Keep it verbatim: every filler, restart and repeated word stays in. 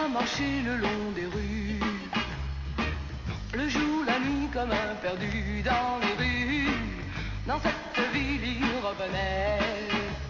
marcher le long des rues. Le jour, la nuit, comme un perdu dans les rues. Dans cette ville, il revenait.